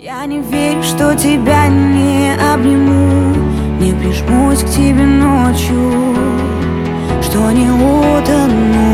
Я не верю, что тебя не обниму, не прижмусь к тебе ночью, что не утону.